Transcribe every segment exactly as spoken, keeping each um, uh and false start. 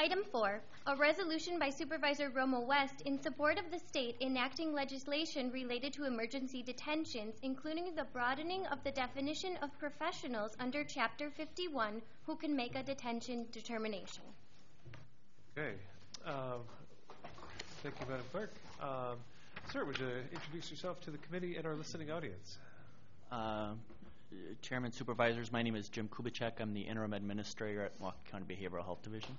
Item four, a resolution by Supervisor Romo West in support of the state enacting legislation related to emergency detentions, including the broadening of the definition of professionals under Chapter fifty-one who can make a detention determination. Okay. Um, thank you, Madam Clerk. Um, sir, would you introduce yourself to the committee and our listening audience? Uh, Chairman, Supervisors, my name is Jim Kubicek. I'm the Interim Administrator at Milwaukee County Behavioral Health Division.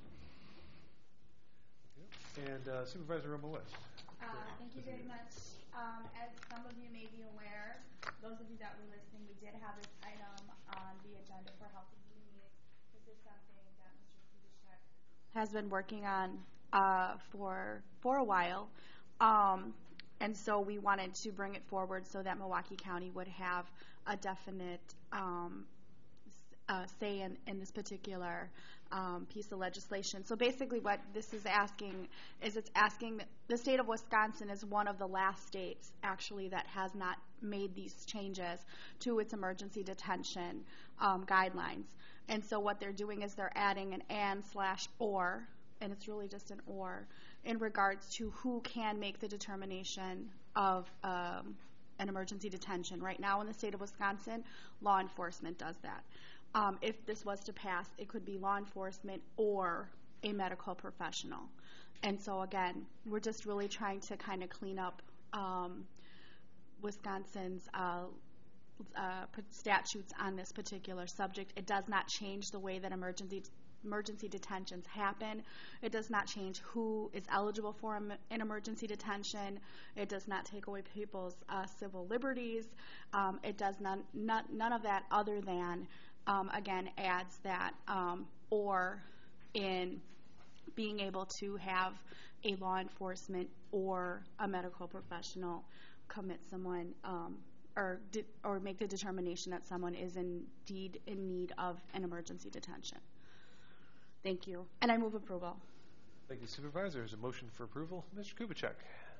And uh, Supervisor Romo West. Uh, thank you very much. Um, as some of you may be aware, those of you that were listening, we did have this item on the agenda for Health and Human Needs. This is something that Mister Kubicek has been working on uh, for for a while. Um, and so we wanted to bring it forward so that Milwaukee County would have a definite um, uh, say in, in this particular um, piece of legislation. So basically what this is asking is it's asking that the state of Wisconsin is one of the last states actually that has not made these changes to its emergency detention um, guidelines. And so what they're doing is they're adding an and slash or, and it's really just an or, in regards to who can make the determination of um, an emergency detention. Right now in the state of Wisconsin, law enforcement does that. Um, if this was to pass, it could be law enforcement or a medical professional. And so again, we're just really trying to kind of clean up um, Wisconsin's uh, uh, statutes on this particular subject. It does not change the way that emergency emergency detentions happen. It does not change who is eligible for an emergency detention. It does not take away people's uh, civil liberties. Um, it does none, none, none of that other than, um, again, adds that um, or in being able to have a law enforcement or a medical professional commit someone um, or, de- or make the determination that someone is indeed in need of an emergency detention. Thank you. And I move approval. Thank you, Supervisor. There's a motion for approval. Mister Kubicek.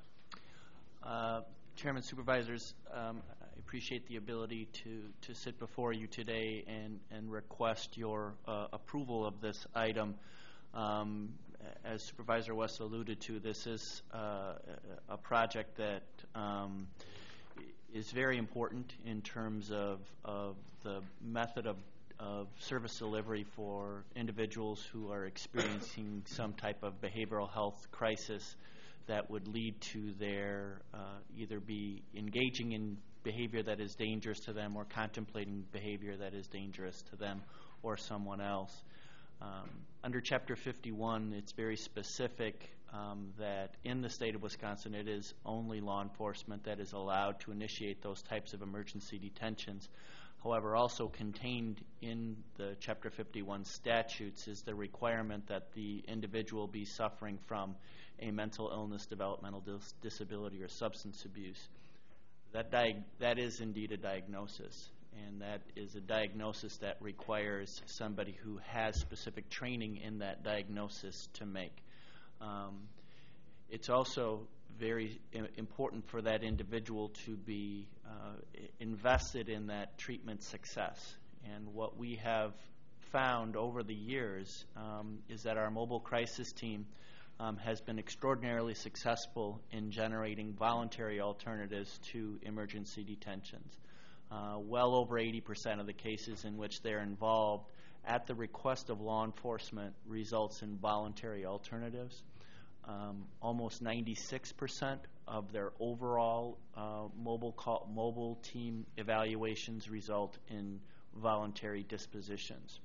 Uh, Chairman, Supervisors, um, I appreciate the ability to, to sit before you today and, and request your uh, approval of this item. Um, as Supervisor West alluded to, this is uh, a project that um, is very important in terms of, of the method of of service delivery for individuals who are experiencing some type of behavioral health crisis that would lead to their uh, either be engaging in behavior that is dangerous to them or contemplating behavior that is dangerous to them or someone else. Um, under Chapter fifty-one, it's very specific um, that in the state of Wisconsin, it is only law enforcement that is allowed to initiate those types of emergency detentions. However, also contained in the Chapter fifty-one statutes is the requirement that the individual be suffering from a mental illness, developmental dis- disability, or substance abuse. That, di- that is indeed a diagnosis, and that is a diagnosis that requires somebody who has specific training in that diagnosis to make. Um, it's also very important for that individual to be uh, invested in that treatment success. And what we have found over the years um, is that our mobile crisis team um, has been extraordinarily successful in generating voluntary alternatives to emergency detentions. Uh, well over eighty percent of the cases in which they're involved at the request of law enforcement results in voluntary alternatives. Um, almost ninety-six percent of their overall uh, mobile call, mobile team evaluations result in voluntary dispositions.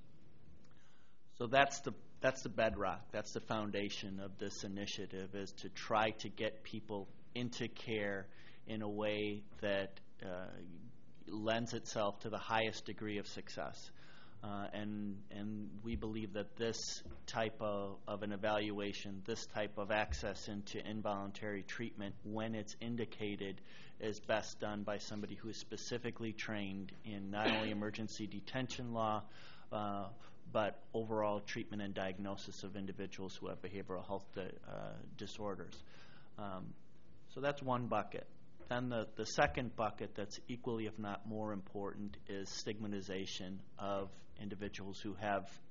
So that's the that's the bedrock. That's the foundation of this initiative, is to try to get people into care in a way that uh, lends itself to the highest degree of success. Uh, and and we believe that this type of, of an evaluation, this type of access into involuntary treatment, when it's indicated, is best done by somebody who is specifically trained in not only emergency detention law, uh, but overall treatment and diagnosis of individuals who have behavioral health di- uh, disorders. Um, so that's one bucket. Then the, the second bucket that's equally, if not more important, is stigmatization of individuals who have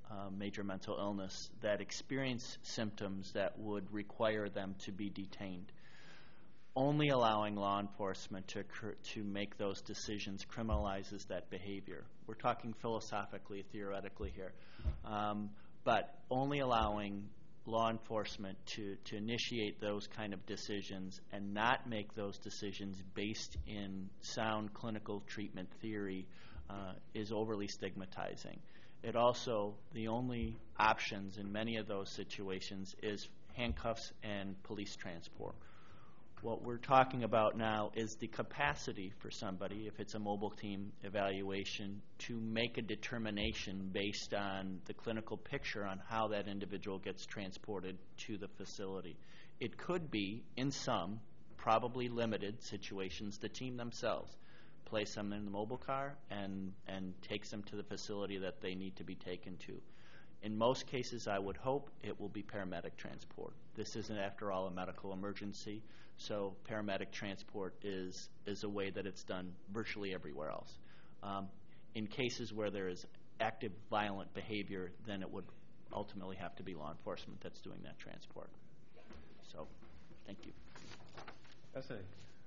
uh, major mental illness that experience symptoms that would require them to be detained. Only allowing law enforcement to cr- to make those decisions criminalizes that behavior. We're talking philosophically, theoretically here, um, but only allowing law enforcement to, to initiate those kind of decisions and not make those decisions based in sound clinical treatment theory uh, is overly stigmatizing. It also, the only options in many of those situations is handcuffs and police transport. What we're talking about now is the capacity for somebody, if it's a mobile team evaluation, to make a determination based on the clinical picture on how that individual gets transported to the facility. It could be, in some, probably limited situations, the team themselves place them in the mobile car and, and takes them to the facility that they need to be taken to. In most cases, I would hope it will be paramedic transport. This isn't, after all, a medical emergency, so paramedic transport is, is a way that it's done virtually everywhere else. Um, in cases where there is active violent behavior, then it would ultimately have to be law enforcement that's doing that transport. So, thank you. Fascinating.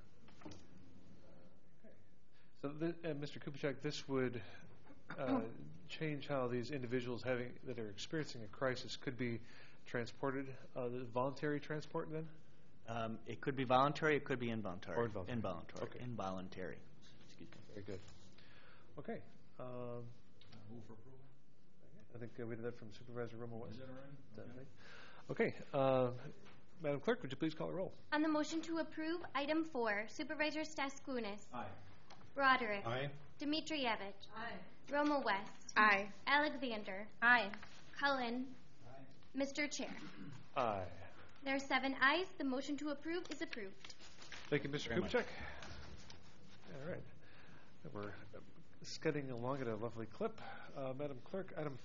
Okay. So, th- uh, Mister Kupachak, this would uh, change how these individuals having that are experiencing a crisis could be transported, uh, the voluntary transport then? Um, it could be voluntary, it could be involuntary. Or involuntary. Involuntary. Okay. Involuntary. Excuse me. Very good. Okay. Um, Move for approval. I think uh, we did that from Supervisor Romo West. Is that all right? Okay. Uh, Madam Clerk, would you please call the roll? On the motion to approve, item four, Supervisor Staskounis. Aye. Broderick. Aye. Dimitrievich. Aye. Romo West. Aye. Alexander. Aye. Cullen. Aye. Mister Chair. Aye. There are seven ayes. The motion to approve is approved. Thank you, Mister Very much. Kupachak. All right. We're uh, scudding along at a lovely clip. Uh, Madam Clerk, item